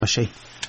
شي.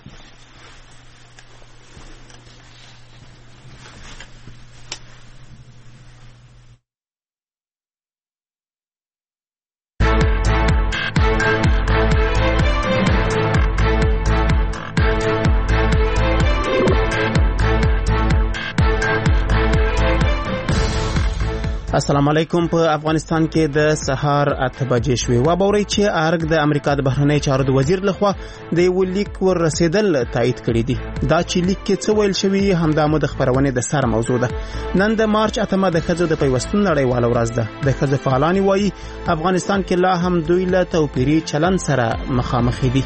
السلام علیکم. په افغانستان کې د سهار 8 بجې شوې. وبورئ چې ارګ د امریکا د بهرنی چارو د وزیر لخوا د یو لیک ور رسیدل تایید کړی دی. دا چې لیک کې څه ویل شوی همدا مو د خبرونې د سر موضوع ده. نن د مارچ 8 د ښځو د پیوستون نړیواله ورځ ده. د ښځو فعالان وایي افغانستان کې لا هم دوی له توپیري چلند سره مخامخ دي.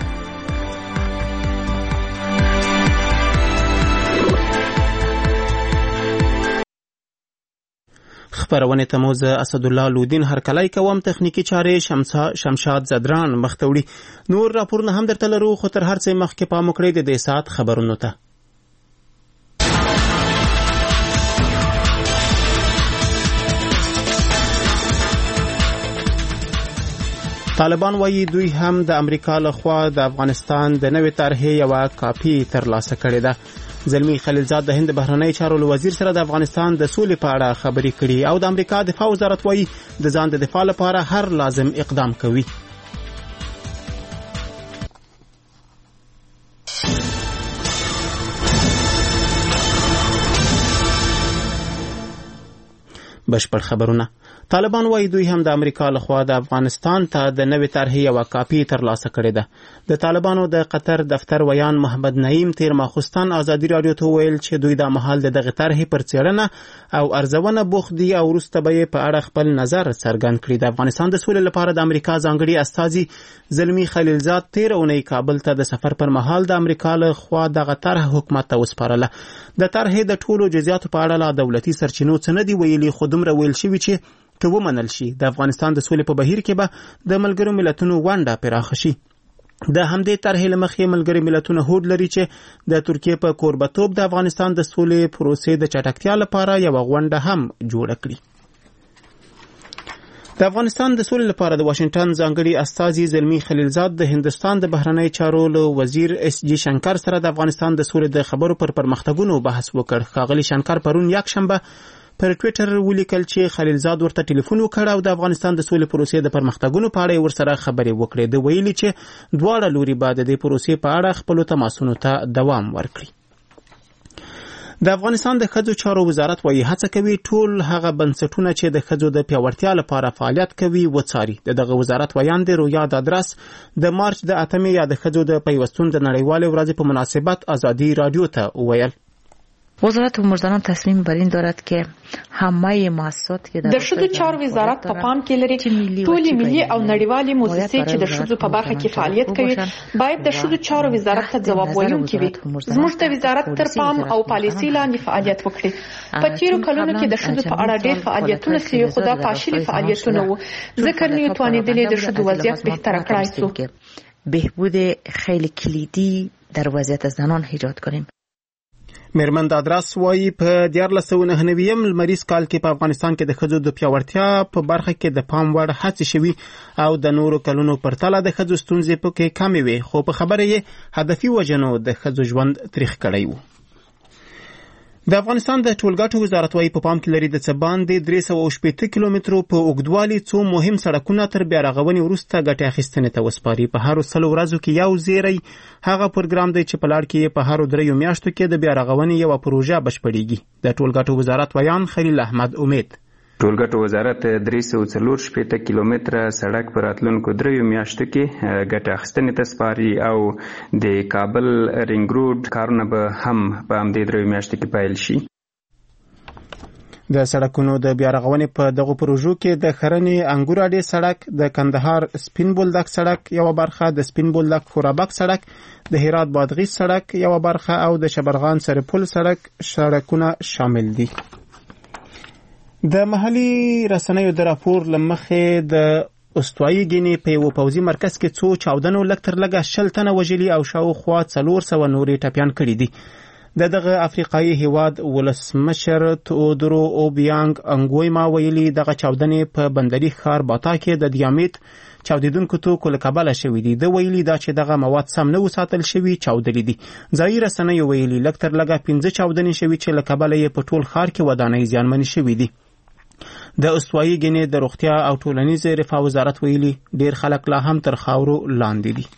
خبرونه تموز اسد الله لودین هرکلای کوم تخنیکی چاره شمشاد زدران مختوړي. نور راپورونه هم درته لرو خو تر هر څه مخکې پام وکړئ د دې سات خبرونو ته. طالبان وایي دوی هم د امریکا لخوا د افغانستان د نوې طرحې یو کاپی ترلاسه کړې ده. زلمی خلیلزاد د هند بهرنی چارو وزیر سره د افغانستان د سولې په اړه خبرې کړي او د امریکا دفاع وزارت وایي د ځان د دفاع لپاره هر لازم اقدام کوي. بشپړ خبرونه. طالبان وایي دوی هم د امریکا لخوا د افغانستان ته د نوې طرحې یو کاپی ترلاسه کړې ده. د طالبانو د قطر دفتر ویان محمد نعیم تیر ماخوستان ازادي رادیو ته ویل چې دوی د مهال د دغه طرحې پر څېړنه او ارزونه بوخت دي او وروسته به په اړه خپل نظر څرګند کړي. د افغانستان د سولې لپاره د امریکا ځانګړي استازي زلمی خلیلزاد تیر اونۍ کابل ته د سفر پر مهال د امریکا لخوا دغه طرح حکومت ته وسپارله. د طرحې د ټولو جزئیاتو په اړه لا دولتي سرچینو څه نه دي ویلي خو دومره ویل شوي چې که ومنل شي د افغانستان د سولې په بهیر کې به د ملګرو ملتونو ونډه پراخه شي. د همدې طرحې له مخې ملګري ملتونه هوډ لري چې د ترکیې په کوربتوب د افغانستان د سولې پروسې د چټکتیا لپاره یو غونډه هم جوړه کړي. د افغانستان د سولې لپاره د واشنگټن ځانګړي استازي زلمی خلیلزاد د هندستان د بهرنی چارو وزیر اس جی شنکر سره د افغانستان د سولې د خبرو پر پرمختګونو بحث وکړ. ښاغلي شنکر پرون یک شنبه پر ټویټر ولیکل چې خلیلزاد ورته ټلیفون وکړ او د افغانستان د سولې پروسې د پرمختګونو په اړه ورسره خبرې وکړې. د ویلي چې دواړه لوري به د دې پروسې په اړه خپل تماسونو ته دوام ورکړي. د افغانستان د ښځو چارو وزارت وایي هڅه کوي ټول هغه بنسټونه چې د ښځو د پیاوړتیا لپاره فعالیت کوي وڅاري. دغه وزارت ویان د رویا د ادرس د مارچ د 8 یا د ښځو د پیوستون د نړیوالې ورځې په مناسبت ازادي رادیو ته وویل. وزارت مردانان تصمیم بر این دارد که همه مؤسسات که د ښځو چارو وزارت په پام کې لري ټولې ملي او نړیوالې مؤسسې چې د ښځو په برخه کې فعالیت کوي باید د ښځو چارو وزارت ته ځواب ویونکي وي. زموږ د وزارت تر پام او پالیسۍ لاندې فعالیت وکړي. په تیرو کلونو کې د ښځو په اړه ډېر فعالیتونه سوي خو دا پاشلي فعالیتونه وو ځکه نه توانېدلې د ښځو وضعیت بهتر کړای شو. بهبود خیلی کلیدی در وضعیت زنان ایجاد کنیم. میرمن دادراس وایي په 1499 لمریز کال کې په افغانستان کې د ښځو د پیاوړتیا په برخه کې د پام وړ هڅې شوي او د نورو کلونو پرتله د ښځو ستونزې پکې کمې وې خو په خبره یې هدفي وجنو د ښځو ژوند تریخ کړی و. د افغانستان د ټولګټو وزارت وایي په پام کې لري د څه باندې 380 کیلومترو په اوږدوالي څو مهم سړکونه تر بیا رغونې وروسته ګټې اخیستنې ته وسپاري. په هرو 100 ورځو کې یو زیری هغه پروګرام دی چې په لړ کې په هرو 3 میاشتو کې د بیا رغونې یو پروژه بشپړېږي. د ټولګټو وزارت ویان خلیل احمد امید. ټولګټو وزارت 344 کیلومتره سړک پر راتلونکو 3 میاشتو کې ګټه اخیستنې ته سپاري او د کابل رینګ روډ کارونه به هم په همدې 3 میاشتو کې پیل شي. د سړکونو د بیا رغونې په دغه پروژو کې د خرنې انګور اډې سړک، د کندهار سپین بولدک سړک یو برخه، د سپین بولدک خورابک سړک، د هرات بادغیس سړک یو برخه او د شبرغان سرپل سړکونه شامل دي. د محلي رسنیو د راپور لمخې د استوایي ګینې په یو پوځي مرکز کې څو چاودنو لږ تر لږه 60 تنه وژلي او شاوخوا 400 نورې ټپیان کړي دي. دغه افریقایي هیواد ولسمشر تئودورو اوبیانګ انګویما ویلي دغه چاودنې په بندري ښار باتا کې د دیامیت چاودیدونکو توکو له کبله شوي دي. د ویلي دا چې دغه مواد سم نه وساتل شوي چاودلي دي. ځایي رسنیو ویلي لږ تر لږه 15 چاودنې شوي چې له کبله یې په ټول ښار کې ودانۍ زیانمنې شوي دي. د استوایي ګینې د روغتیا او ټولنیز رفاه وزارت ویلي ډیر خلک لا هم تر خاورو لاندې دي.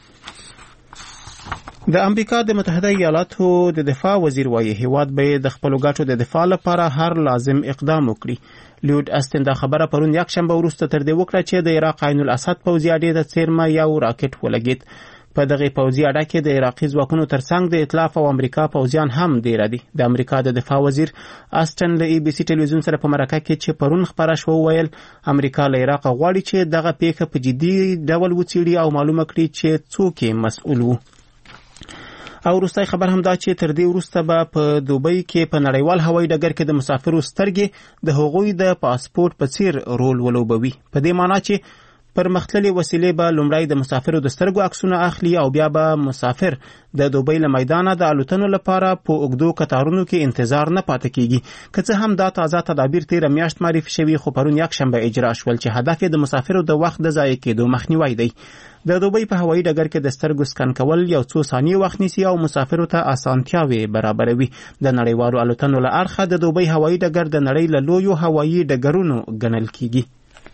د امریکا د متحده ایالاتو د دفاع وزیر وایي هیواد به د خپلو ګټو د دفاع لپاره هر لازم اقدام وکړي. لیود استن دا خبره پرون یکشنبه وروسته تر دې وکړه چې د عراق عین الاسد پوځي اډې د څیرمه یو راکټ ولګید. په دغه پوځي اډه کې د عراقي ځواکونو ترڅنګ د ائتلاف او امریکا پوځیان هم ډیر دي. د امریکا د دفاع وزیر استن له ABC ټلویزیون سره په مرکه کې چې پرون خبره شو ویل امریکا له عراق غواړي چې دغه پیښه په جدي ډول وڅېړي او معلومه کړي چې څوک یې مسؤل وو. او وروستی خبر هم دا چې تر دې وروسته به په دوبۍ کې په نړیوال هوایي ډګر کې د مسافرو سترګې د هغوی د پاسپورت په څیر رول ولوبوي. په دې معنی چې پرمختللې وسیلې به لومړی د مسافرو د سترګو عکسونه اخلي او بیا به مسافر د دوبۍ له میدانه د الوتنو لپاره په اوږدو کتارونو کې انتظار نه پاتې کیږي. که څه هم دا تازه تدابیر تیره میاشت معرفي شوي خو پرون یکشنبه اجرا شول چې هدف یې د مسافرو د وخت د ضایع کېدو مخنیوی دی. د دوبۍ په هوایي ډګر کې د سترګو سکن کول یو څو ثانیې وخت نیسي او مسافرو ته اسانتیاوې برابروي. د نړیوالو الوتنو له اړخه د دوبۍ هوایي ډګر د نړۍ له لویو هوایي ډګرونو ګڼل کیږي.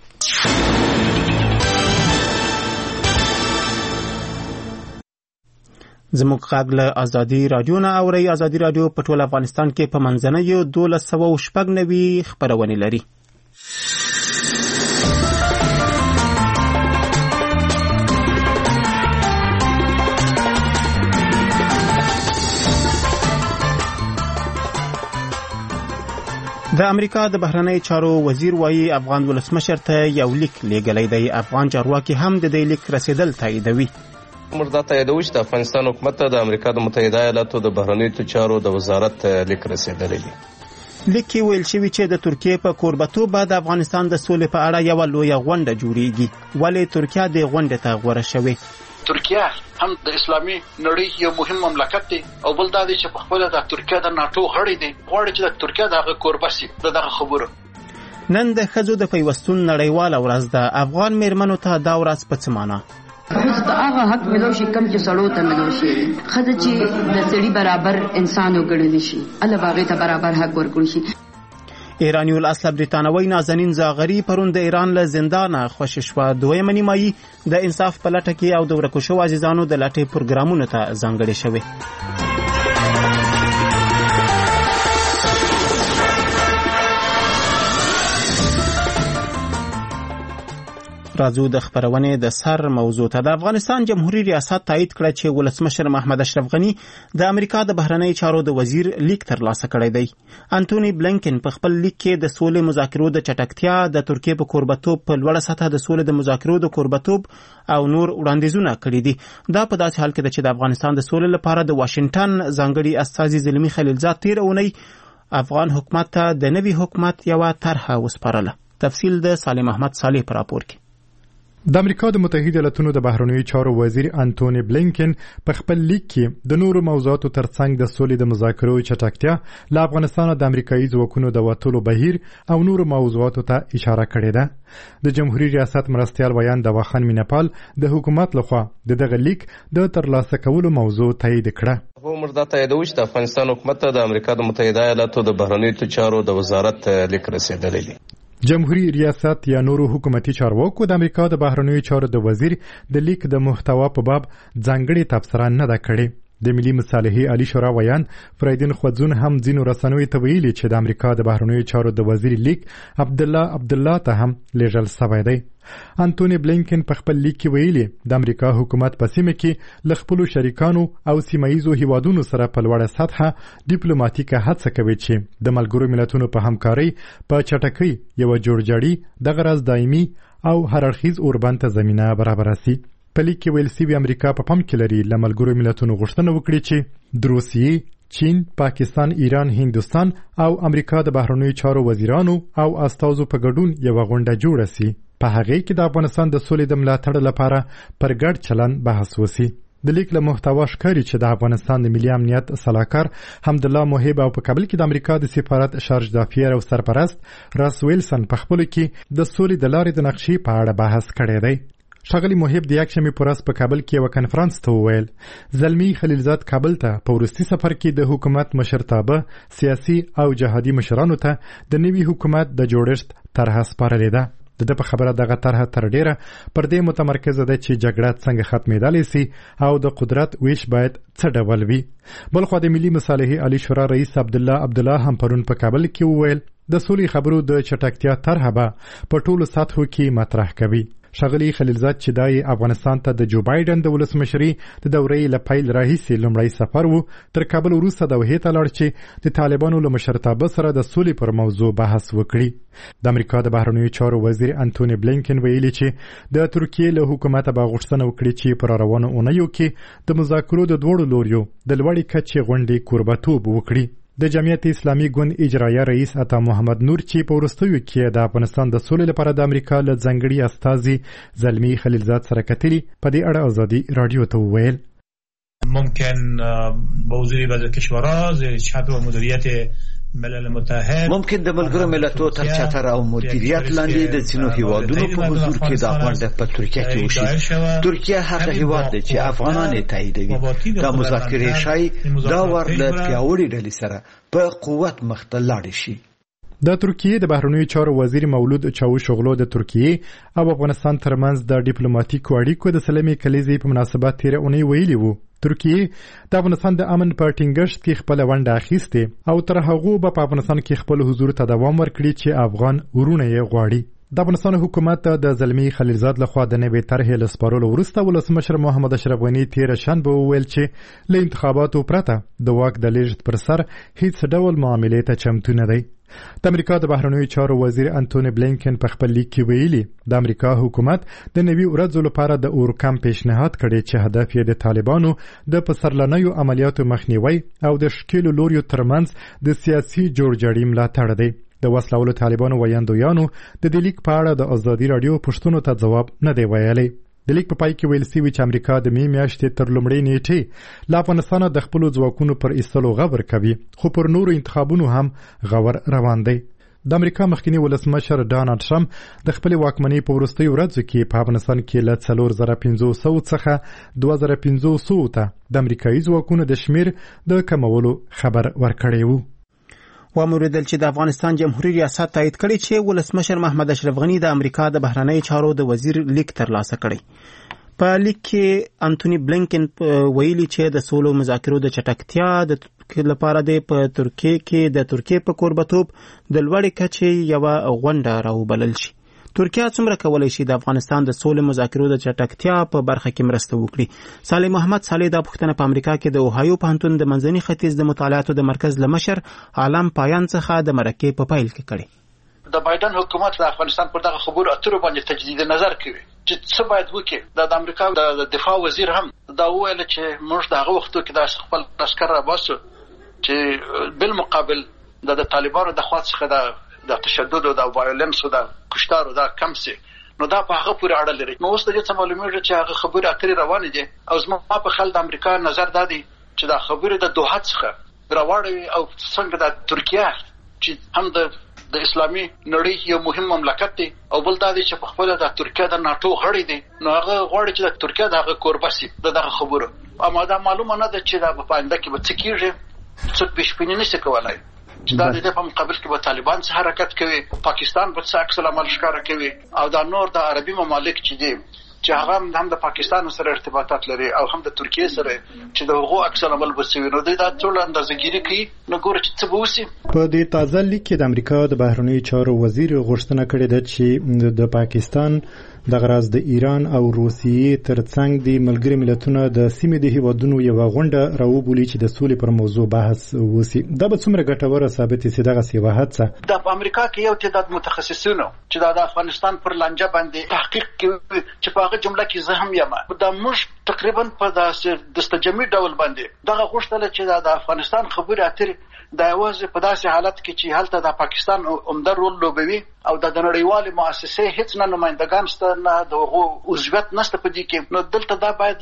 زموږ غږ له ازادي راډیو نه اورئ. ازادي راډیو په ټول افغانستان کې په منځنیو 1290 خپرونې لري. د امریکا د بهرنۍ چارو وزیر وایي افغان ولسمشر ته یو لیک لیږلی دی. افغان چارواکي هم د دې لیک رسیدل تاییدوي. موږ دا تاییدوو چې د افغانستان حکومت ته د امریکا د متحده ایالاتو د بهرنیو چارو د وزارت لیک رسیدلی دی. لیک کې ویل شوي چې د ترکیې په کوربتوب به د افغانستان د سولې په اړه یوه لویه غونډه جوړیږي. ولې ترکیه د غونډې ته غوره شوې؟ ترکیه هم د اسلامي نړۍ یو مهم مملکت دی او بل دا دی چې په خپل د ترکیه د ناتو غړی دی. غواړي چې د ترکیه دغه کوربه شي. دغه خبره نن د ښځو د پیوستون نړیواله ورځ ده. افغان میرمنو ته دا ورځ په څه معنا؟ خو ته هغه حق ملو شي کم چې سړو ته ملو شي. ښځه چې د سړي برابر انسان وګڼل شي الله باغې ته برابر حق ورکړي شي. ایرانی الاصل بریتانوي نازنین زاغری پرون د ایران له زندانه خوشی شوه. دویمه نیمایي د انصاف په لټه کې او د ورکو شوو عزیزانو د لټې پروګرامونو ته ځانګړې شوې. راځو د خبرونې د سر موضوع ته. د افغانستان جمهوریت ریاست تایید کړه چې ولسمشر محمد اشرف غنی د امریکا د بهرنۍ چارو د وزیر لیک ترلاسه کړی دی. انټونی بلینکن په خپل لیک کې د سولې مذاکرو د چټکتیا، د ترکیې په کوربتوب په لوړه سطح د سولې د مذاکرو د کوربتوب او نور وړاندیزونه کړي دي. دا په داسې حال کې ده چې د افغانستان د سولې لپاره د واشنگټن ځانګړي استازي زلمی خلیلزاد تیر اونۍ افغان حکومت ته د نوي حکومت یوه طرحه وسپارله. تفصیل د سالم احمد صالح پر راپور کې. د امریکا د متحده ایالاتو د بهرنیو چارو وزیر انټونی بلینکن په خپل لیک کې د نورو موضوعاتو ترڅنګ د سولې د مذاکرو چټکتیا، له افغانستان د امریکایي ځواکونو د وتلو بهیر او نورو موضوعاتو ته اشاره کړې ده. د جمهوریت ریاست مرستیال ویان دواخان مینپال د حکومت لخوا د دغه لیک د ترلاسه کولو موضوع تایید کړه. موږ دا تاییدوو چې د افغانستان حکومت ته د امریکا د متحده ایالاتو د بهرنیو چارو د وزارت لیک رسیدلی دی. جمهوریت ریاست یا نورو حکومتي چارواکو د امریکا د بهرنیو چارو د وزیر د لیک د محتوا په باب ځانګړې تبصره نه ده کړې. د ملي مصالحې عالی شورا ویان فریدین خوځون هم ځینو رسنیو ته ویلي چې د امریکا د بهرنیو چارو د وزیر لیک عبدالله ته هم لیږل شوی دی. انټونی بلینکن په خپل لیک کې ویلي د امریکا حکومت په سیمه کې له خپلو شریکانو او سیمایزو هیوادونو سره په لوړه سطحه ډیپلوماټیکه هڅه کوي چې د ملګرو ملتونو په همکارۍ په چټکۍ یوه جوړجاړي دغه راز دایمي او هررخیز اوربند ته زمینه برابره سي. په لیک کې ویل سوي امریکا په پام کې لري له ملګرو ملتونو غوښتنه وکړي چې د روسیې، چین، پاکستان، ایران، هندوستان او امریکا د بهرنیو چارو وزیرانو او استازو په ګډون یوه غونډه جوړه سي. په هغې کې د افغانستان د سولې د ملاتړ لپاره پر ګډ چلند بحث وسی. د لیک له محتوا ښکاري چې د افغانستان د ملي امنیت سلاکار حمدالله محب او په کابل کې د امریکا د سفارت شارج دافیر او سرپرست راس ویلسن په خپلو کې د سولې د لارې د نقشې په اړه بحث کړی دی. ښاغلي محب د یکشنبې په ورځ په کابل کې یوه کنفرانس ته وویل زلمي خلیلزاد کابل ته په وروستي سفر کې د حکومت مشرتابه سیاسي او جهادي مشرانو ته د نوي حکومت د جوړښت طرحه سپارلې ده. د ده په خبره دغه طرحه تر ډیره پر دې متمرکزه ده چې جګړه څنګه ختمېدلی سي او د قدرت ویش باید څه ډول وي. بلخوا د ملي مصالحې عالي شورا رئیس عبدالله هم پرون په کابل کې وویل د سولې خبرو د چټکتیا طرحه به په ټولو سطحو کې مطرح کوي. ښاغلي خلیلزاد چې دا افغانستان ته د جو بایډن د ولسمشري د دورې له پیل راهیسې لومړی سفر و تر کابل وروسته دوحې ته لاړ چې د طالبانو له مشرتابه سره د سولې پر موضوع بحث وکړي. د امریکا د بهرنیو چارو وزیر انټونی بلینکن ویلي چې د ترکیې له حکومته به غوښتنه وکړي چې پر روانو اونیو کې د مذاکرو د دوړو لوریو د لوړې کچې غونډې کوربتوب وکړي. د جمعیت اسلامي ګوند اجرایه رئیس عطا محمد نور چې په وروستیو کې د افغانستان د سولې لپاره د امریکا له ځانګړي استازي زلمي خلیلزاد سره کتلي په دې اړه ازادي رادیو ته وویل ممکن با حضور بعض کشورها زیر چتر و مدیریت ملل متحد ممکن د ملګرو ملتونو تر چتر او مدیریت لاندې د ځینو هیوادونو په حضور کې د غونډه په ترکیه کې وشي. ترکیه هغه هیواد دی چې افغانان یې تاییدوي. دا مذاکرې شای دا ور له پیاوړي ډلې سره په قوت مخ ته لاړ شي. د ترکیې د بهرنیو چارو وزیر مولود چاوشوغلو د ترکیې او افغانستان ترمنځ د ډیپلوماټیکو اړیکو د سلمې کلیزې په مناسبت تیره اونۍ ویلي وو ترکیې د افغانستان د امن په ټینګښت کې خپل ونډه اخیستې او تر هغه به په افغانستان کې خپل حضور ته دوام ورکړي چې افغان ورونه یې غواړي. د افغانستان حکومت د زلمي خلیلزاد لخوا د نوې طرحې له سپارلو وروسته ولسمشر محمد اشرف غني تېره شنبه وویل چې له انتخاباتو پرته د واک د لیږد پر سر هیڅ ډول معاملې ته چمتو نه دی. د امریکا د بهرنیو چارو وزیر انټونی بلینکن په خپل لیک کې ویلي د امریکا حکومت د نوي ورځو لپاره د اورکم پیشنهاد کړی چې هدف یې د طالبانو د پسرلنیو عملیاتو مخنیوي او د شکیلو لوریو ترمنځ د سیاسي جوړجاړي ملاتړ دی. د وسلوالو طالبانو ویاندویانو د دې لیک په اړه د ازادي رادیو پوښتنو ته ځواب نه دی ویلی. د لیک په پای کې ویل سوي چې امریکا د می میاشتې تر لومړۍ نیټې له افغانستانه د خپلو ځواکونو پر ایستلو غور کوي خو پر نورو انتخابونو هم غور روان دی. د امریکا مخکنی ولسمشر ډانلډ ټرمپ د خپلې واکمنۍ په وروستیو ورځو کې په افغانستان کې له 4500 څخه 2500 ته د امریکایي ځواکونو د شمیر د کمولو خبر ورکړی وو. وموریدل چې د افغانستان جمهوریت ریاست تایید کړی چې ولسمشر محمد اشرف غني د امریکا د بهرنیو چارو د وزیر لیک ترلاسه کړی. په لیک کې انټونی بلینکن ویلي چې د سولو مذاکرو د چټکتیا د لپاره په ترکیه کې د ترکیه په کوربتوب د لوړې کچې یوه غونډه راوبلل شي. ترکیه څومره کولی شي د افغانستان د سولې مذاکرو د چټکتیا په برخه کې مرسته وکړي؟ صالح محمد صالح دا پوښتنه په امریکا کې د اوهایو پوهنتون د منځني ختیځ د مطالعاتو د مرکز له مشر عالم پایان څخه د مرکې په پیل کې کړي. د بایدن حکومت د افغانستان پر دغه خبرو اترو باندې تجدید نظر کوي چې څه باید وکړي. د امریکا د دفاع وزیر هم دا وویل چې موږ د هغه وختو کې د خپل عسکر راباسو چې بالمقابل د طالبانو د خوا څخه د تشدد او د وایولنس او د کشتار او د کم سي نو دا په هغه پورې اړه لري. نو اوس د دې څه معلومیږي چې هغه خبرې اترې روانې دي او زما په خیال د امریکا نظر دا دی چې دا خبرې د دوحه څخه راوړوي او څنګه د ترکیه چې هم د اسلامي نړۍ یو مهم مملکت دی او بل دا دی چې په خپل د ترکیه د ناتو غړی دی نو هغه غواړي چې د ترکیه دغه کوربسي دغه خبرو اما دا معلومه نه ده چې دا په آینده کې به څه کیږي څه پیشبیني نشي کولای چې دا د په مقابل کې به طالبان څه حرکت کوي پاکستان به څه عکس العمل ښکاره کوي او دا نور د عربي ممالک چې دي چې هغه هم د پاکستان سره ارتباطات لري او هم د ترکیه سره چې د هغو عکس العمل بسوي نو دا ټول اندازه‌ګیري کوي نو ګوره چې څه به وشي. په دې تازه لیک کې د امریکا د بهرنیو چارو وزیر غوښتنه کړې ده چې د پاکستان د غراز د ایران او روسیې ترڅنګ د ملګري ملتونو د سیمې د هیوادونو یو غونډه راوبولي چې د سولې پر موضوع بحث وشي. دا به څومره ګټوره ثابت شي دغه سی وهڅه د امریکا کې یو تعداد متخصصینو چې د افغانستان پر لانجه باندې تحقیق کوي چې په هغه جمله کې زه هم یم دا موږ تقریبا په داسې دستجمعي ډول باندې دغه غوښتل چې د افغانستان خبرې اترې د یوازې په داسې حالت کې چې هلته د پاکستان عمده رول لوبوي او د نړیوالې مؤسسې هیڅ نه نمایندګان شته نه د هغو عضویت نشته په دې کې. نو دلته دا باید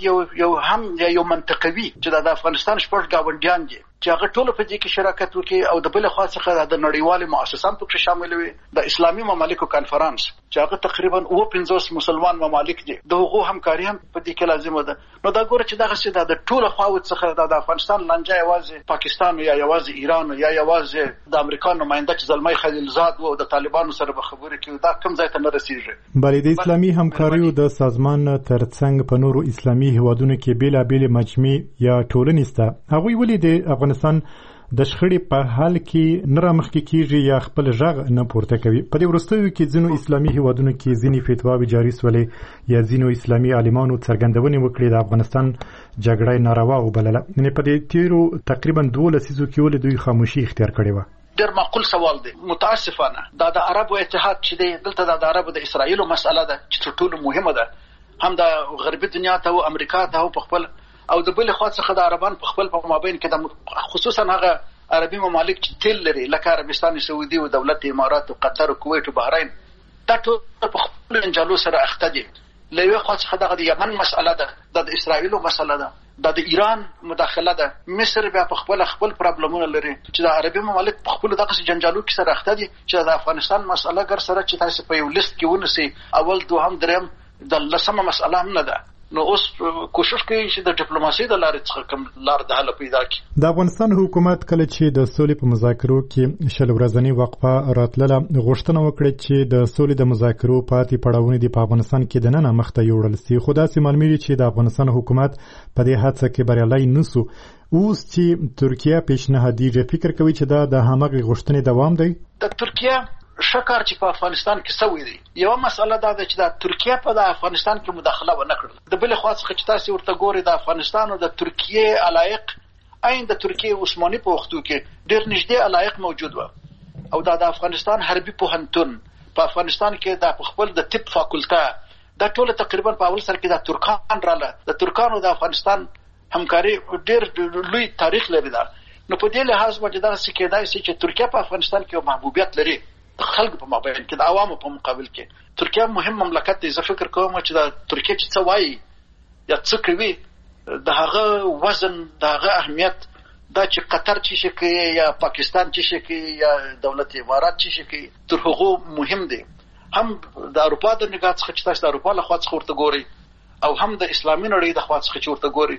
یو منطقوي چې د افغانستان شپږ ګاونډیان دي چې هغه ټول په دې کې شراکت وکړي او د بل خوا څخه د نړیوالې مؤسسان پکې شامل وي. د اسلامي ممالکو کانفرنس چې هغه تقریبا 50 مسلمان ممالک دي د هغو همکاري هم په دې کې لازمه ده. نو دا ګوره چې دغه څه د ټول خواوت څخه د افغانستان لانجه یوازې پاکستان یا یوازې ایران یا یوازې د امریکا نماینده چې زلمي خلیلزاد او د طالبانو سره به خبرې کوي دا کوم ځای ته نه رسیږي. بلې د اسلامي همکاریو د سازمان ترڅنګ په نورو اسلامي هیوادونو کې بیلابېل مجمع یا ټولنې شته. هغوی ولې د افغانستان د شخړې په حال کې نه رامخکې کیږي یا خپل غږ نه پورته کوي؟ په دې وروستیو کې ځینو اسلامي هیوادونو کې ځینې فتواوې جاري سولې یا ځینو اسلامي عالمانو څرګندونې وکړې د افغانستان جګړه ناروا وبلله. یعنې په دې تیرو تقریبا 12 لسیزو کې ولې دوی خاموشي اختیار کړې وه؟ ډېر معقول سوال دی. متاسفانه دا د عربو اتحاد چې دی دلته د عربو د اسرائیلو مسأله ده چې تر ټولو مهمه ده هم د غربي دنیا ته او امریکا ته او په خپل او د بل خوا څخه د عربان په خپل په مابین کې د خصوصا هغه عربي ممالک چې تل لري لکه عربستان سعودي او دولت امارات او قطر او کویت او بحرین دا ټول په خپل انجالو سره اخته دي. له یو خوا څخه د یمن مسأله ده د اسرائیلو مسأله ده د ایران مداخله ده. مصر بیا په خپل پرابلمونه لري چې د عربي ممالک په خپل دغه جنجالو کې سره اخته دي چې د افغانستان مسأله ګر سره چې تاسو په یو لیست کې ونسي اول دوهم دریم د لسمه مسأله هم نه ده. نو اوس کوشش کوي چې د ډیپلوماسي د لارې څخه کوم لار د حل پیدا کړي. د افغانستان حکومت کله چې د سولې په مذاکرو کې شل ورځنی وقفه راتلله غوښتنه وکړه چې د سولې د مذاکرو پاتې پړاوونه د افغانستان کې د نن مخته یوړل سي. خو داسې معلومیږي چې د افغانستان حکومت په دې هڅه کې بریالی نسو. اوس چې ترکیه پیشنهادیږي فکر کوي چې دا د همغه غوښتنې دوام دی؟ د ترکیه شکر چې په افغانستان کې سوي دي. یو مسله دا ده چې د ترکیه په د افغانستان کې مداخله ونه کړل. د بل خوا څخه چې تاسو ورته ګوري د افغانستان او د ترکیه علایق عین د ترکیه عثماني په وختو کې ډېر نږدې علایق موجود و او د افغانستان حربي پوهنتون په افغانستان کې د خپل د طب فاکولټه دا ټول تقریبا په اول سر کې د ترکان رااله. د ترکانو د افغانستان همکاري ډېر لوی تاریخ لري. دا نو په دې لحاظ باندې دا څه کېدای شي چې ترکیه په افغانستان کې محبوبیت لري خلق په مابین کې د عوامو په مقابل کې. ترکیه مهم مملکت دی. زه فکر کوم چې د ترکیه چې څه وایي یا څه کوي د هغه وزن د هغه اهمیت دا چې قطر چې شي کوي یا پاکستان چې شي کوي یا دولت امارات چې شي کوي تر هغه مهم دی. هم د اروپا د نگاه څخه چې تاسو د اروپا له خوا څخه ورته ګوري او هم د اسلامي نړۍ د خوا څخه چې ورته ګوري.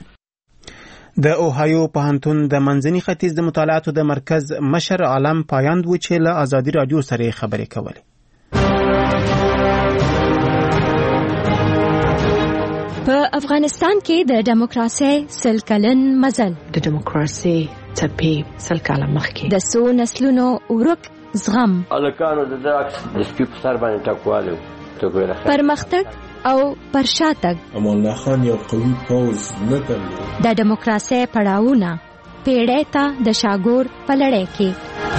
د اوهایو پوهنتون د منځني ختیځ د مطالعاتو د مرکز مشر عالم پایند و چې له ازادي رادیو سره خبرې کولې. په افغانستان کې د دیموکراسي سل کلن مزل د دیموکراسي څپې سل کاله مخکې د څو نسلونو ورک زغم الکانو د داکس د سپیپ سر باندې ټکواله پرمختګ او پرشاتګ امان الله خان یو قوي پوز نه درلود. د دیموکراسي پړاوونه پیړۍ ته د شاګور په لړۍ کې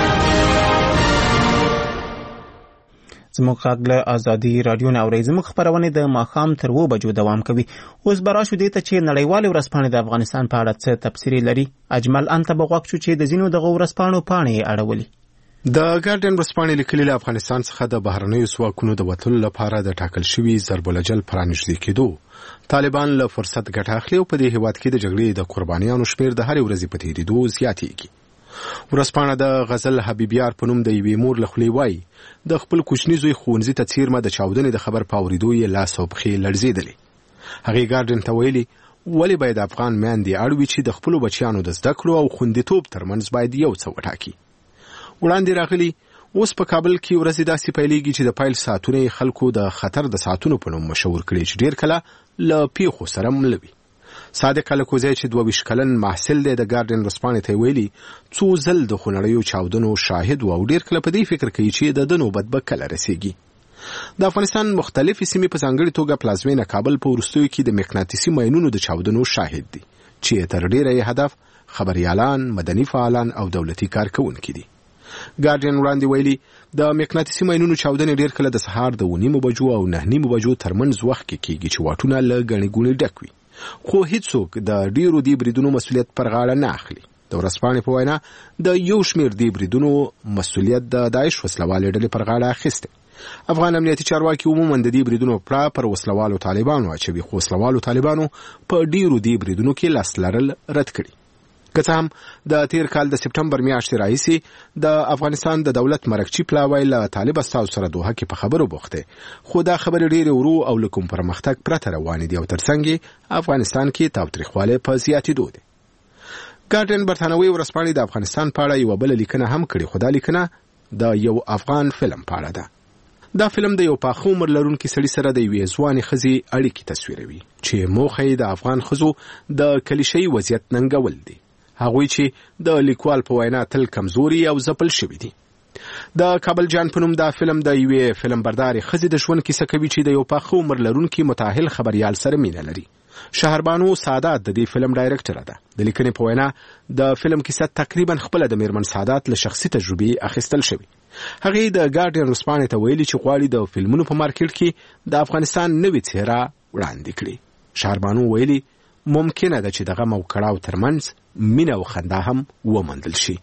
زموږ غږ له ازادي رادیو نه اورئ. زموږ خپرونې د ماښام تر 2 بجو دوام کوي. اوس به راشو دې ته چې نړیوالې ورځپاڼې د افغانستان په اړه څه تبصرې لري. اجمل انته به غوږ شو چې د ځینو دغه ورځپاڼو پاڼې یې اړولي. د ګارډین ورځپاڼې لیکلي له افغانستان څخه د بهرنیو ځواکونو د وتلو لپاره د ټاکل شوي ضرب الاجل پرانیژدې کېدو طالبان له فرصت ګټه اخلي او په دې هیواد کې د جګړې د قربانیانو شمیر د هرې ورځې په تېرېدو زیاتېږي. ورځپاڼه د غزل حبیبیار په نوم د یوې مور له خولې وایي د خپل کوچني زوی ښوونځي ته څیرمه د چاودنې د خبر په اورېدو یې لاس او پښې لړزېدلې. هغې ګارډین ته ویلي ولې باید افغان میندې اړ وي چې د خپلو بچیانو د زده کړو او خوندیتوب ترمنځ باید یو څه وټاکي. وړاندې راغلي اوس په کابل کې ورځې داسې پیلېږي چې د پایل ساعتونه خلکو د خطر د ساعتونو په نوم مشهور کړي چې ډېر کله له پیښو سره مل وي. صادق الکوزی چې 22 کلن محصل دی د ګارډین ورځپاڼې ته ویلي څو ځل د خونړیو چاودنو شاهد و او ډېر کله په دې فکر کوي چې د نوبت به کله رسیږي. د افغانستان مختلفې سیمې په ځانګړې توګه پلازمینه کابل په وروستیو کې د مقناطیسي ماینونو د چاودنو شاهد دي چې تر ډېره یې هدف خبريالان، مدني فعالان او دولتي کارکونکي دي. ګارډین وړاندې ویلي د مقناطیسي ماینونو چاودنې ډېر کله د سهار د 9 بجو او 9 بجو ترمنځ وخت کې کیږي چې واټونه له ګڼې ګوڼې ډک وي خو هیڅوک د ډیرو دې بریدونو مسولیت پر غاړه نه اخلي. د ورځپاڼې په وینا د یو شمېر دې بریدونو مسولیت د داعش وسلوالې ډلې پر غاړه اخیستی. افغان امنیتي چارواکي عموما د دې بریدونو پړه پر وسلوالو طالبانو اچوي، خو وسلوالو طالبانو په ډیرو دې بریدونو کې لاس لرل رد کړي. که څه هم د تیر کال د سپټمبر میاشتې راهیسې د افغانستان د دولت مرکچی پلاوی له طالب استازو سره دوحه کې په خبرو بوخته، خو دا خبرې ډېرې ورو او له کوم پرمختګ پرته روانې دي او ترڅنګ افغانستان کې تاوتریخوالی په زیاتېدو دی. ګارډین برتانوي ورځپاڼې د افغانستان په اړه یوه بله لیکنه هم کړې، خو دا لیکنه د یو افغان فلم په اړه ده. دا فلم د یو پاخه عمر لرونکي سړي سره د یوې ځوانې ښځې اړیکې تصویروي چې موخه یې د افغان ښځو د کلیشه‌ایي وضعیت ننګول دي، هغوی چې د لیکوال په وینا تل کمزوري او ځپل شوي دي. د کابل جان په نوم دا فلم د یوې فلم بردارې ښځې د ژوند کیسه کوي چې د یو پاخه عمر لرونکي متأهل خبریال سره مینه لري. شهربانو سعادت د دې فلم ډایرکټره ده. د لیکنې په وینا د فلم کیسه تقریبا خپله د میرمن سعادت له شخصي تجربې اخیستل شوی. هغې د ګارډین ورځپاڼې ته ویلي چې غواړي د فلمونو په مارکیټ کې د افغانستان نوې څېره وړاندې کړي. شهربانو ویلي ممکنه ده چې د غم او کړاو ترمنځ مینه او خندا هم وموندل شي.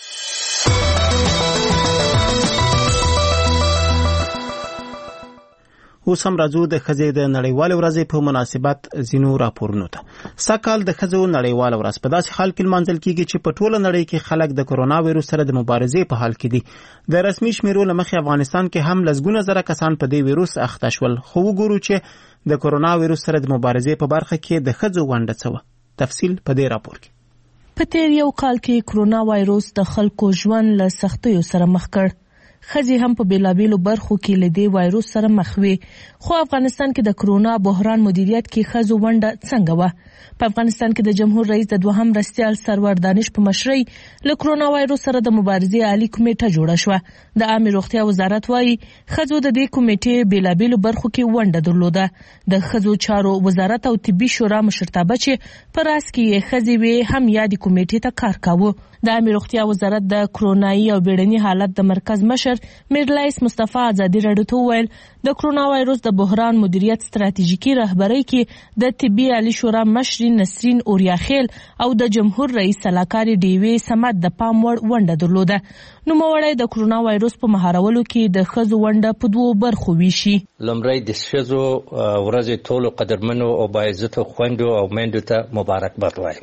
اوس هم راځو د ښځې د نړیوالې ورځې په مناسبت ځینو راپورونو ته. سږکال د ښځو نړیواله ورځ په داسې حال کې لمانځل کیږي چې په ټوله نړۍ کې خلک د کرونا وایرس سره د مبارزې په حال کې دي. د رسمي شمیرو له مخې افغانستان کې هم لسګونه زره کسان په دې وایرس اخته شول، خو وګورو چې د کرونا وایرس سره د مبارزې په برخه کې د ښځو ونډه څه وه. تفصیل په دې راپور کې. په تیر یو کال کې کرونا وایرس د خلکو ژوند له سختیو سره مخ کړ. ښځې هم په بیلابیلو برخو کې له دې وایرس سره مخ وي، خو افغانستان کې د کرونا بحران مدیریت کې ښځو ونډه څنګه وه؟ په افغانستان کې د جمهور رئیس د دوهم مرستیال سرور دانش په مشرۍ له کرونا وایرس سره د مبارزې عالی کمیټه جوړه شوه. د عامه روغتیا وزارت وايي ښځو د دې کمیټې بیلابیلو برخو کې ونډه درلوده. د ښځو چارو وزارت او طبي شورا مشرتابه چې په راس کې یې ښځې وې هم یادې کمیټې ته کار کاوه. د عامه روغتیا وزارت د کرونایي او بیړني حالت د مرکز مشر میرلایس مصطفی ازادي راډیو ته وویل د کرونا وایرس د بحران مدیریت ستراتیژیکي رهبرۍ کې د طبي عالی شورا مشر نسرین اوریاخیل او د جمهور رئیس سلاکاري ډیوی سمت د پام وړ ونډه درلوده. نوموړی د کرونا وایرس په مهارولو کې د ښځو ونډه په دوو برخو ویشي. لومړی د ښځو ورځې ټولو قدرمنو او باعزته خویندو او میندو ته مبارکباد وایم.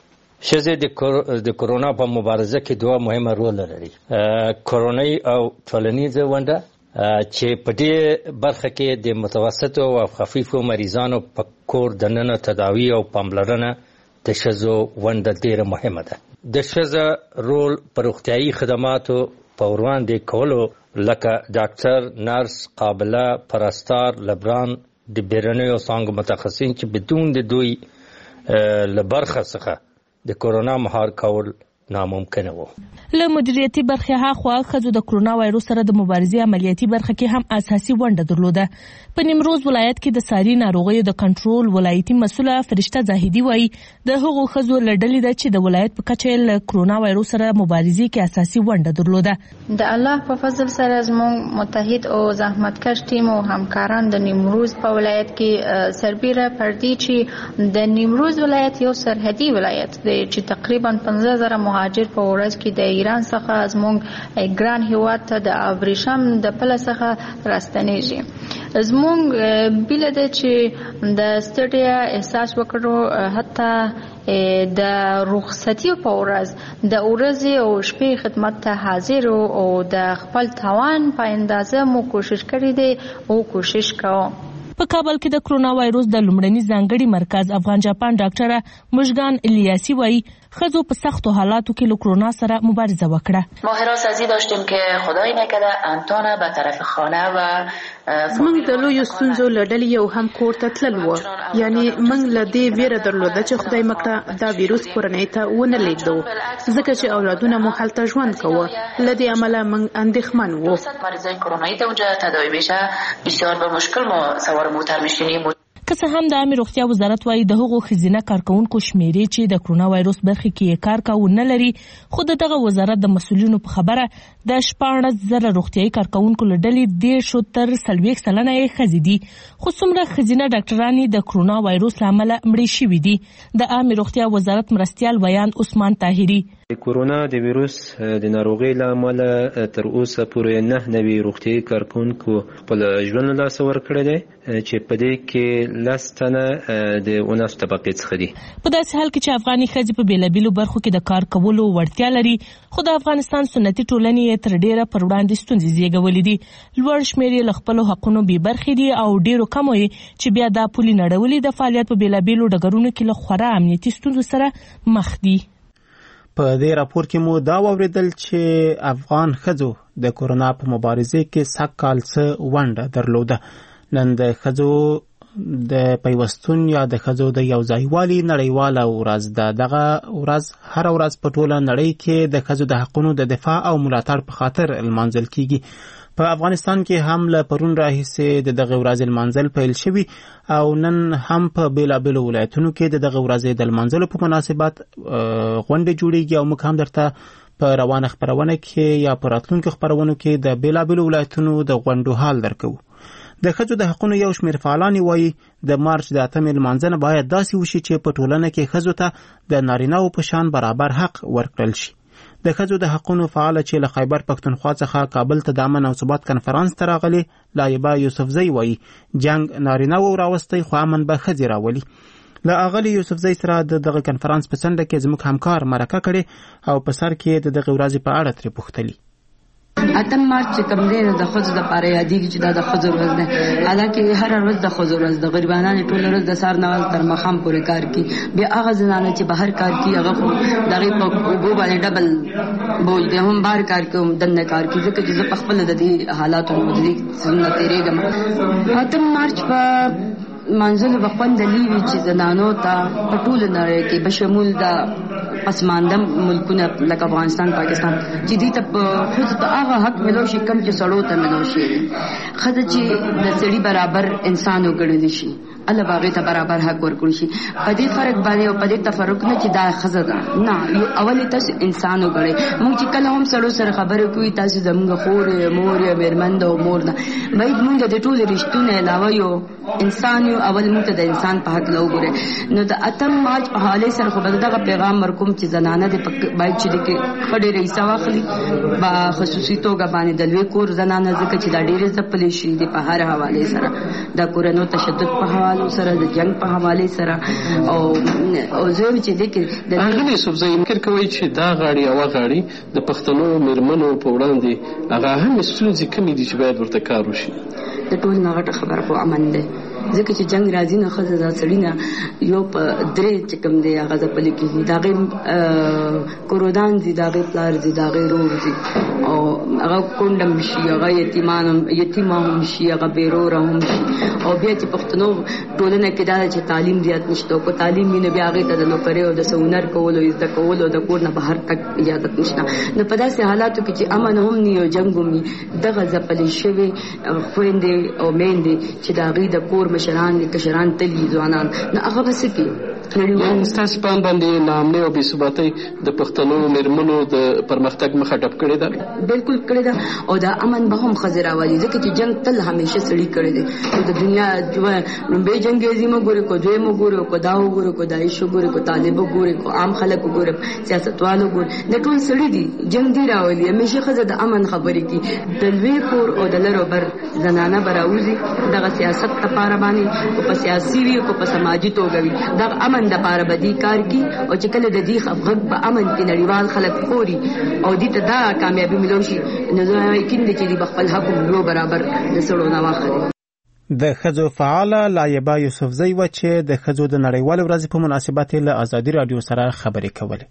ښځې د کرونا په مبارزه کې دوه مهمه رول لري، کورونایي او ټولنیزه ونډه چې په دې برخه کې د متوسطو او خفیفو مریضانو په کور دننه تداوی او پاملرنه د ښځو ونډه ډېره مهمه ده. د ښځو رول په روغتیایي خدماتو په وړاندې کولو لکه ډاکټر، نرس، قابله، پرستار، لبران د بیرونیو څانګو متخصصین چې بدون د دوی له برخه څخه د کرونا مهار کول ناممکنه وو. له مدیریتي برخې هاخوا ښځو د کرونا وایرس سره د مبارزې عملیاتي برخه کې هم اساسي ونډه درلوده. په نیمروز ولایت کې د ساري ناروغیو د کنټرول ولایتي مسؤله فرشته زاهدي وایي د هغو ښځو له ډلې ده چې د ولایت په کچه له کرونا وایرس سره مبارزې کې اساسي ونډه درلوده. د الله په فضل سره زموږ متحد او زحمتکش ټیم او همکاران د نیمروز په ولایت کې سربیره پردي چې د نیمروز ولایت یو سرحدي ولایت دی چې تقریبا 15,000 مهاجر په ورځ کې د ایران څخه زموږ ګران هیواد ته د ابریشم د پله څخه راستنیږي. زموږ بیله ده چې د ستړیا احساس وکړو، حتی د رخصتي په ورځ د ورځې او شپې خدمت ته حاضر او د خپل توان په اندازه مو کوشش کړی دی او کوشش کوو. په کابل کې د کرونا وایرس د لومړني ځانګړي مرکز افغان جاپان ډاکټره مژگان الیاسی وایي ښځو په سختو حالاتو کې له کرونا سره مبارزه وکړه. ما حراستی داشتیم که خدای نکرده انتانه به طرف خانه و موږ د لویو ستونزو له ډلې یو هم کور ته تلل وو، یعنی موږ له دې ویره درلوده چې خدای مکړه دا ویروس کورنۍ ته ونه لیږدو، ځکه چې اولادونه مو هلته ژوند کوه. له دې امله موږ اندېښمن وو. مریضای کرونایی ته اونجا تداوی بشه بسیار به مشکل ما سوار موتر میشینیم. که څه هم د عامه روغتیا وزارت وايي د هغو ښځینه کارکونکو شمیرې چې د کرونا وایروس برخې کې کار کاوه نه لري، خو دغه وزارت د مسؤلینو په خبره د 14,000 روغتیايي کارکونکو له ډلې 10 تر 40 سلنه یې ښځې دي، خو څومره ښځینه ډاکټرانې د کرونا وایروس له امله مړې شوي دي. د عامه روغتیا وزارت مرستیال ویان عثمان طاهري: د کورونا د ویروس د ناروغۍ له امله تر اوسه پورې 9 نوي روغتیايي کارکونکو خپل ژوند له لاسه ورکړی دی، چې په دې کې 10 تنه د 19 طبقې څخه دي. په داسې حال کې چې افغاني ښځې په بیلابیلو برخو کې د کار کولو وړتیا لري، خو د افغانستان سنتي ټولنې تر ډیره پر وړاندې ستونزې زیږولې دي. لوړ شمېر یې له خپلو حقونو بې برخې دي او ډیرو کمو یې چې بیا دا پولې نړولې د فعالیت په بیلابیلو ډګرونو کې له خورا امنیتي ستونزو سره مخ دي. په دې راپور کې مو دا واوریدل چې افغان ښځو د کورونا په مبارزه کې سږ کال څه ونډه درلوده. نن د ښځو د پیوستون یا د ښځو د یوځایوالي نړیواله ورځ ده. دغه ورځ هر ورځ په ټوله نړۍ کې د ښځو د حقونو د دفاع او ملاتړ په خاطر لمانځل کیږي. په افغانستان کې هم له پرون راهیسې د دغه ورځې لمانځل پیل شوي او نن هم په بیلابیلو ولایتونو کې د دغه ورځې د لمانځلو په مناسبت غونډې جوړیږي او موږ هم درته په روانه خپرونه کې یا په راتلونکو خپرونو کې د بیلابیلو ولایتونو د غونډو حال درکو. د ښځو د حقونو یو شمېر فعالان وایي د مارچ د 8 لمانځنه باید داسې وشي چې په ټولنه کې ښځو ته د نارینه‌و په شان برابر حق ورکړل شي. د ښځو د حقونو فعاله چې له خیبر پښتونخوا څخه کابل ته د امن او ثبات کنفرانس ته راغلي لایبه یوسفزۍ وایي جنگ نارینه‌و راوستی خو امن به ښځې راولي. له اغلی یوسفزۍ سره د دغه کنفرانس په څنډه کې زموږ همکار مرکه کړې او په سر کې د دغه ورځې په اړه ترې پوښتلي. 8 مارچ چې کوم دی د ښځو لپاره یادېږي چې دا د ښځو ورځ ده. حالانکه هر ورځ د ښځو ورځ د غریبانو ټول ورځ د سهار نه تر ماښام پورې کار کوي. بیا هغه زنانه چې بهر کار کوي هغه خو دغه په اوبو باندې ډبل بوج دی، هم بهر کار کوي هم دننه کار کوي، ځکه چې زه په خپل د دې حالاتو د دې څخه تیریږم. 8 مارچ په منځلو په خوند لیوي چې زنانو ته په ټول نړۍ کې بشمول د پسماندم ملکونه لکه افغانستان پاکستان چې دې ته خود ته هغه حق ملو شي کم چې سړو ته ملو شي. خزه چې د سړي برابر انسان وګڼل شي، الله باغې ته برابر حق ورکړي شي. په دې فرق باندې او په دې تفرق نه چې دا خزه ده نه، یو اول تاسو انسان وګړي. موږ چې کله هم سړو سره خبرې کوي تاسو زموږ خور مور یا میرمن او مور نه باید موږ د ټول رښتونه علاوه یو انسان یو اول موږ د انسان په حق لو ګره. نو د 8 مارچ په حواله سره خو دغه پیغام ورکوم چې زنانه د باید چې د خډې رئیس واخلي با خصوصي توګه باندې د لوی کور زنانه ځکه چې دا ډېر ځپلې شي د په هر حواله سره د کورونو تشدد په حواله سره د جنگ په حواله سره او زه چې د کې د هغه سبزی فکر کوي چې دا غاړي او غاړي د پښتنو مرمنو په وړاندې هغه هم ستونزې کمی دي چې باید ورته کار وشي. د ټول نغټه خبر خو امن ده ځکه چې جنگ راځي نه خزه ځا سړینا یو په درې چې کوم دی هغه ځپل کېږي دا غي کورودان دي دا غي پلار دي دا غي رور دي او هغه کوندم شي هغه یتیمان شي هغه بیرور هم شي او بیا چې پښتنو ټولنه کې دا چې تعلیم زیات نشته کو تعلیم نه بیا هغه ته د نوکری او د سونر کولو د کولو د کور نه بهر تک اجازه نشته. نو په داسې حالاتو کې چې امن هم نه یو جنگ هم دغه ځپل شوی خويندې او میندې چې دا غي د کور مشران کشران تلی ځوانان نه هغه بس کې ستاسو په باندې نامنه او بېثباتۍ د پښتنو مرمنو د پرمختګ مخه ټپ کړې ده. بالکل کړې ده او دا امن به هم خزر راوړي ځکه چې جنگ تل همیشه سړی کړی دی. د دنیا لومبه جنگ یې مو ګوري کو دوی مو ګوري کو دا وګوري کو دایښ ګوري کو طالب ګوري کو عام خلک ګوري سیاستوالو ګوري د ټول سړی دی جنگ دی راوړي همیشه خزر د امن خبرې کی د لوی کور او د لرو بر زنانه براوزي دغه سیاست لپاره باندې او په سیاسي وی او په سماجی توګه وی دغه امن د لپاره بدی کار کی او چې کله د دې خبرګ په امن کې نړیوال خلک خوري او دې ته دا کامیابی ملو شي نو یقین دي چې د خپل حق نو برابر د سړو نه واخلي. د ښځو فعاله لایبه یوسفزۍ و چې د ښځو د نړیوال ورځې په مناسبت له ازادي رادیو سره خبرې کولې.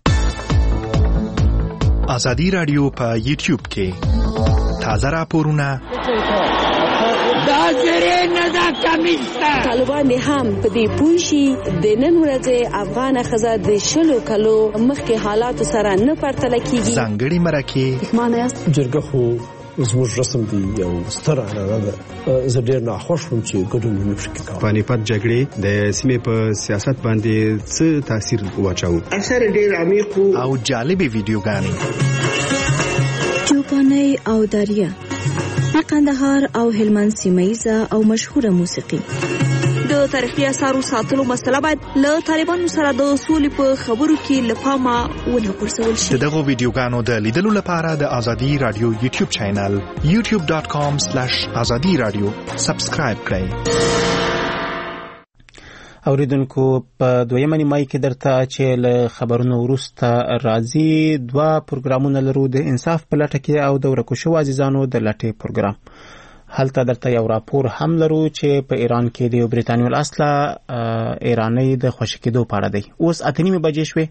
ازادي رادیو په یوټیوب کې تازه راپورونه دا زری نه دا کمیستا طالبان هم په دې پوښي د نن ورځې افغان خزه د شلو کلو مخکې حالات سره نه پرتل کیږي. ځانګړي مرکه معنی جرګه خو زموږ رسم دی یو ستر عنعنه ده. زه ډېر ناخوښ وم چې ګډون مې پکې کاوه. پانیپت جګړې د سیمې په سیاست باندې څه تاثیر واچاوه؟ اثر ډېر عمیق او جالبې ویډیوګانې، چوپانۍ او داریه، د قندهار او هلمند سیمه‌ییزه او مشهوره موسیقي. د تاریخي اثارو ساتلو مسله باید له طالبانو سره د سولې په خبرو کې له پامه ونه غورځول شي. د دغو ویډیوګانو د لیدلو لپاره د ازادي رادیو یوټیوب چینل youtube.com/azadi-radio سبسکرایب کړئ. اوریدونکو په دویمه نیمایي کې درته چې له خبرونو وروسته راځي 2 پروګرامونه لرو، د انصاف په لټه کې او د ورکو شوو عزیزانو د لټې پروګرام. هلته درته یو راپور هم لرو چې په ایران کې د برېټانوي الاصله ایرانی د خوشی کېدو په اړه دی. اوس 8:30 بجې شوې.